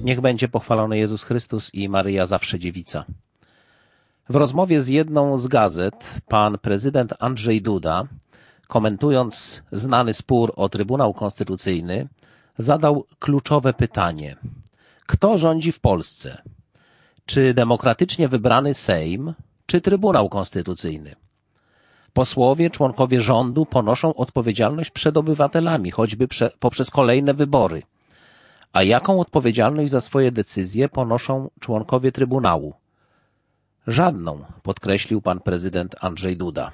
Niech będzie pochwalony Jezus Chrystus i Maryja zawsze dziewica. W rozmowie z jedną z gazet pan prezydent Andrzej Duda, komentując znany spór o Trybunał Konstytucyjny, zadał kluczowe pytanie. Kto rządzi w Polsce? Czy demokratycznie wybrany Sejm, czy Trybunał Konstytucyjny? Posłowie, członkowie rządu ponoszą odpowiedzialność przed obywatelami, choćby poprzez kolejne wybory. A jaką odpowiedzialność za swoje decyzje ponoszą członkowie Trybunału? Żadną, podkreślił pan prezydent Andrzej Duda.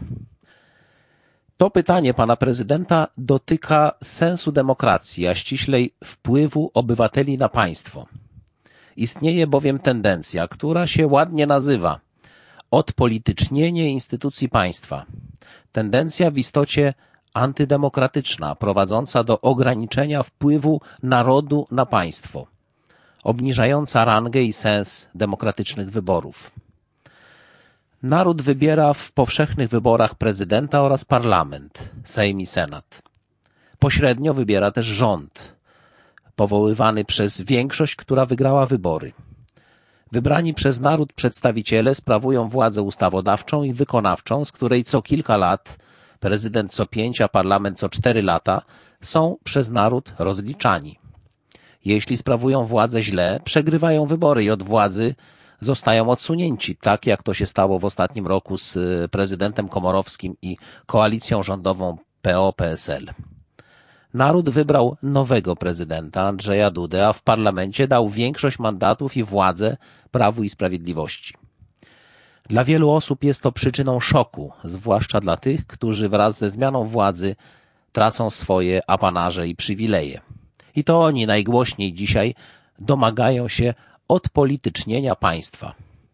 To pytanie pana prezydenta dotyka sensu demokracji, a ściślej wpływu obywateli na państwo. Istnieje bowiem tendencja, która się ładnie nazywa odpolitycznienie instytucji państwa. Tendencja w istocie antydemokratyczna, prowadząca do ograniczenia wpływu narodu na państwo, obniżająca rangę i sens demokratycznych wyborów. Naród wybiera w powszechnych wyborach prezydenta oraz parlament, Sejm i Senat. Pośrednio wybiera też rząd, powoływany przez większość, która wygrała wybory. Wybrani przez naród przedstawiciele sprawują władzę ustawodawczą i wykonawczą, z której co kilka lat, prezydent co 5, a parlament co 4 lata, są przez naród rozliczani. Jeśli sprawują władzę źle, przegrywają wybory i od władzy zostają odsunięci, tak jak to się stało w ostatnim roku z prezydentem Komorowskim i koalicją rządową PO-PSL. Naród wybrał nowego prezydenta Andrzeja Dudę, a w parlamencie dał większość mandatów i władzę Prawu i Sprawiedliwości. Dla wielu osób jest to przyczyną szoku, zwłaszcza dla tych, którzy wraz ze zmianą władzy tracą swoje apanaże i przywileje. I to oni najgłośniej dzisiaj domagają się odpolitycznienia państwa.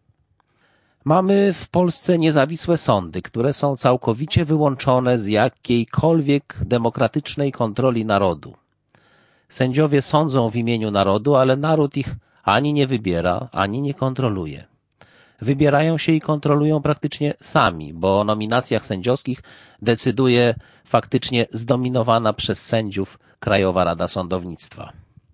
Mamy w Polsce niezawisłe sądy, które są całkowicie wyłączone z jakiejkolwiek demokratycznej kontroli narodu. Sędziowie sądzą w imieniu narodu, ale naród ich ani nie wybiera, ani nie kontroluje. Wybierają się i kontrolują praktycznie sami, bo o nominacjach sędziowskich decyduje faktycznie zdominowana przez sędziów Krajowa Rada Sądownictwa.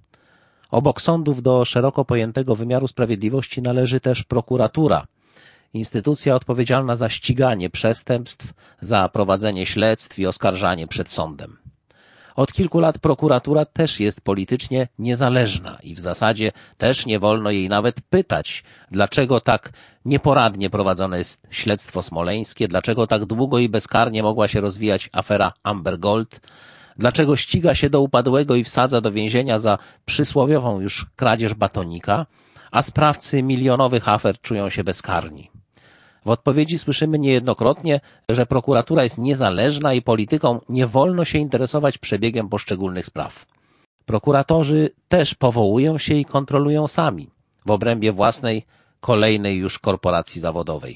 Obok sądów do szeroko pojętego wymiaru sprawiedliwości należy też prokuratura, instytucja odpowiedzialna za ściganie przestępstw, za prowadzenie śledztw i oskarżanie przed sądem. Od kilku lat prokuratura też jest politycznie niezależna i w zasadzie też nie wolno jej nawet pytać, dlaczego tak nieporadnie prowadzone jest śledztwo smoleńskie, dlaczego tak długo i bezkarnie mogła się rozwijać afera Amber Gold, dlaczego ściga się do upadłego i wsadza do więzienia za przysłowiową już kradzież batonika, a sprawcy milionowych afer czują się bezkarni. W odpowiedzi słyszymy niejednokrotnie, że prokuratura jest niezależna i polityką nie wolno się interesować przebiegiem poszczególnych spraw. Prokuratorzy też powołują się i kontrolują sami, w obrębie własnej, kolejnej już korporacji zawodowej.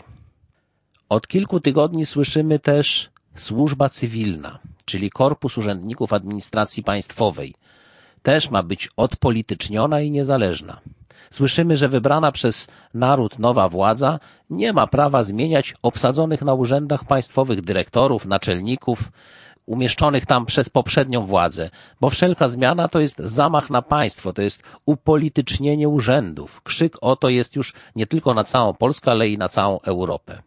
Od kilku tygodni słyszymy też służba cywilna, czyli korpus urzędników administracji państwowej. Też ma być odpolityczniona i niezależna. Słyszymy, że wybrana przez naród nowa władza nie ma prawa zmieniać obsadzonych na urzędach państwowych dyrektorów, naczelników, umieszczonych tam przez poprzednią władzę, bo wszelka zmiana to jest zamach na państwo, to jest upolitycznienie urzędów. Krzyk o to jest już nie tylko na całą Polskę, ale i na całą Europę.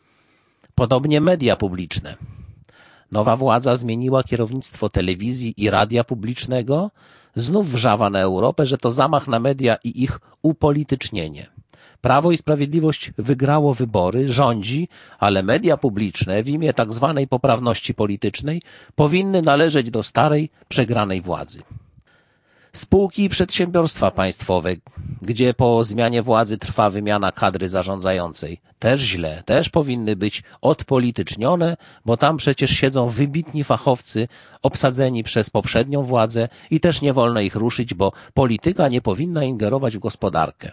Podobnie media publiczne. Nowa władza zmieniła kierownictwo telewizji i radia publicznego, znów wrzawa na Europę, że to zamach na media i ich upolitycznienie. Prawo i Sprawiedliwość wygrało wybory, rządzi, ale media publiczne w imię tak zwanej poprawności politycznej powinny należeć do starej, przegranej władzy. Spółki i przedsiębiorstwa państwowe, gdzie po zmianie władzy trwa wymiana kadry zarządzającej, też źle, też powinny być odpolitycznione, bo tam przecież siedzą wybitni fachowcy obsadzeni przez poprzednią władzę i też nie wolno ich ruszyć, bo polityka nie powinna ingerować w gospodarkę.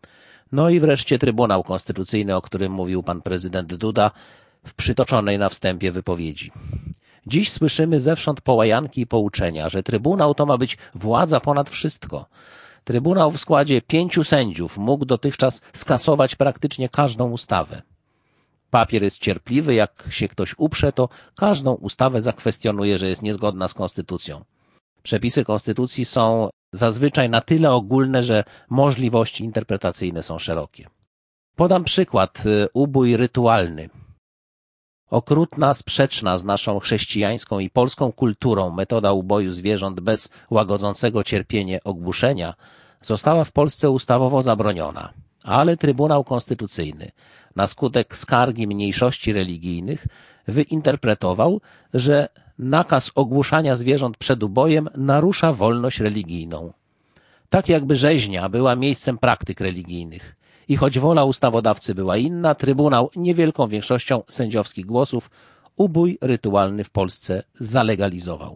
No i wreszcie Trybunał Konstytucyjny, o którym mówił pan prezydent Duda w przytoczonej na wstępie wypowiedzi. Dziś słyszymy zewsząd połajanki i pouczenia, że Trybunał to ma być władza ponad wszystko. Trybunał w składzie 5 sędziów mógł dotychczas skasować praktycznie każdą ustawę. Papier jest cierpliwy, jak się ktoś uprze, to każdą ustawę zakwestionuje, że jest niezgodna z konstytucją. Przepisy konstytucji są zazwyczaj na tyle ogólne, że możliwości interpretacyjne są szerokie. Podam przykład, ubój rytualny. Okrutna, sprzeczna z naszą chrześcijańską i polską kulturą metoda uboju zwierząt bez łagodzącego cierpienie ogłuszenia została w Polsce ustawowo zabroniona, ale Trybunał Konstytucyjny na skutek skargi mniejszości religijnych wyinterpretował, że nakaz ogłuszania zwierząt przed ubojem narusza wolność religijną. Tak jakby rzeźnia była miejscem praktyk religijnych. I choć wola ustawodawcy była inna, Trybunał niewielką większością sędziowskich głosów ubój rytualny w Polsce zalegalizował.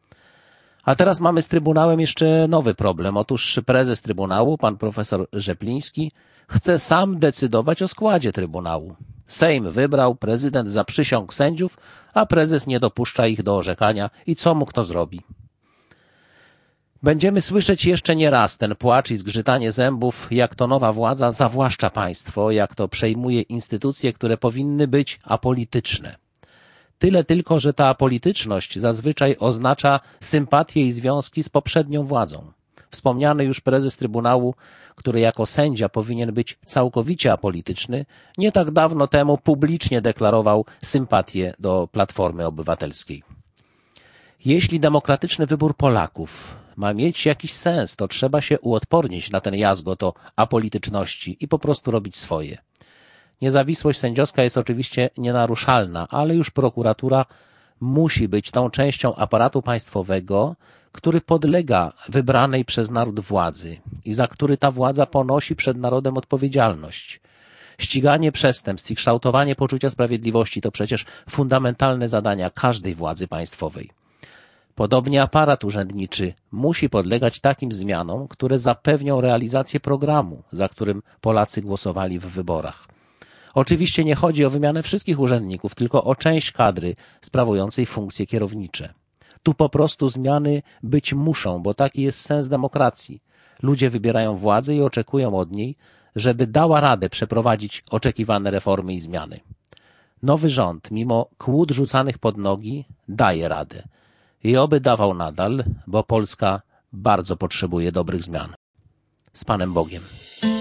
A teraz mamy z Trybunałem jeszcze nowy problem. Otóż prezes Trybunału, pan profesor Rzepliński, chce sam decydować o składzie Trybunału. Sejm wybrał, prezydent zaprzysiągł sędziów, a prezes nie dopuszcza ich do orzekania. I co mu kto zrobi? Będziemy słyszeć jeszcze nie raz ten płacz i zgrzytanie zębów, jak to nowa władza zawłaszcza państwo, jak to przejmuje instytucje, które powinny być apolityczne. Tyle tylko, że ta apolityczność zazwyczaj oznacza sympatię i związki z poprzednią władzą. Wspomniany już prezes Trybunału, który jako sędzia powinien być całkowicie apolityczny, nie tak dawno temu publicznie deklarował sympatię do Platformy Obywatelskiej. Jeśli demokratyczny wybór Polaków ma mieć jakiś sens, to trzeba się uodpornić na ten jazgot o apolityczności i po prostu robić swoje. Niezawisłość sędziowska jest oczywiście nienaruszalna, ale już prokuratura musi być tą częścią aparatu państwowego, który podlega wybranej przez naród władzy i za który ta władza ponosi przed narodem odpowiedzialność. Ściganie przestępstw i kształtowanie poczucia sprawiedliwości to przecież fundamentalne zadania każdej władzy państwowej. Podobnie aparat urzędniczy musi podlegać takim zmianom, które zapewnią realizację programu, za którym Polacy głosowali w wyborach. Oczywiście nie chodzi o wymianę wszystkich urzędników, tylko o część kadry sprawującej funkcje kierownicze. Tu po prostu zmiany być muszą, bo taki jest sens demokracji. Ludzie wybierają władzę i oczekują od niej, żeby dała radę przeprowadzić oczekiwane reformy i zmiany. Nowy rząd, mimo kłód rzucanych pod nogi, daje radę. I oby dawał nadal, bo Polska bardzo potrzebuje dobrych zmian. Z Panem Bogiem.